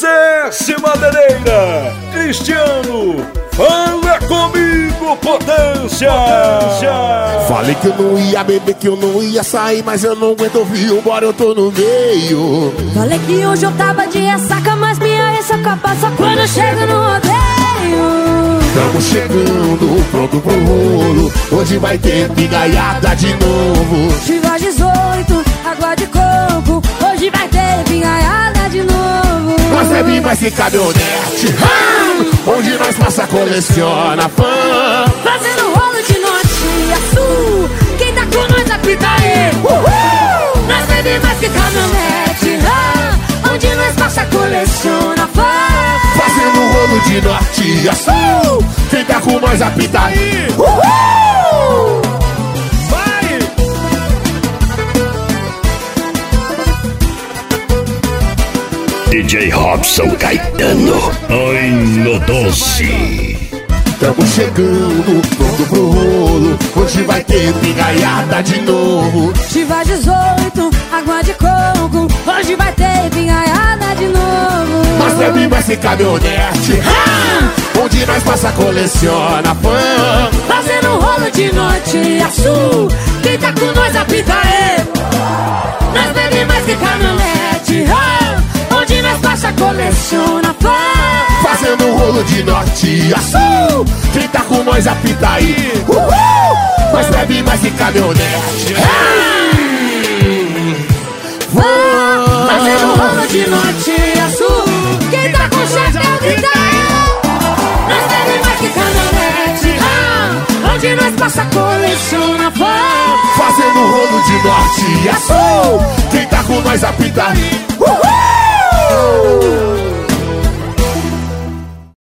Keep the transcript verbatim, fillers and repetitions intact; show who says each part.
Speaker 1: Alicerce Madeireira, Cristiano, fala comigo, potência. potência.
Speaker 2: Falei que eu não ia beber, que eu não ia sair, mas eu não aguento ouvir, embora eu tô no meio.
Speaker 3: Falei que hoje eu tava de ressaca, mas minha ressaca passa quando eu chego no rodeio.
Speaker 2: Tamo chegando, pronto pro rolo, hoje vai ter pingaiada de novo.
Speaker 3: Chivas dezoito, água de coco, hoje vai ter pingaiada de novo.
Speaker 2: Nós bebe mais que caminhonete, ah! Onde nós passa, coleciona fã.
Speaker 3: Fazendo rolo de norte a sul, quem tá com nós apita aí. Uhul! Nós bebe mais que caminhonete, ah! Onde nós passa, coleciona fã.
Speaker 2: Fazendo rolo de norte a sul, quem tá com nós apita aí. Uhul!
Speaker 1: Vai!
Speaker 4: D J Robson Caetano, ai no doce.
Speaker 2: Tamo chegando, pronto pro rolo, hoje vai ter pingaiada de novo.
Speaker 3: Chivas dezoito, água de coco, hoje vai ter pingaiada de novo.
Speaker 2: Nós bebe mais que caminhonete, ah! Onde nós passa, coleciona fã.
Speaker 3: Fazendo rolo de norte a sul, quem tá com nós apita aí. Nós bebe mais que caminhonete, ah! Onde nós passa, coleciona fã.
Speaker 2: Fazendo rolo de norte a sul, quem tá com nós apita aí. Uhul! Nós bebe mais que caminhonete,
Speaker 3: ah! Fazendo rolo de norte a sul, quem tá com chapéu grita aí. Nós bebe mais que caminhonete, ah! Onde nós passa, coleciona fã.
Speaker 2: Fazendo rolo de norte a sul, quem tá com nós apita aí. Uhul!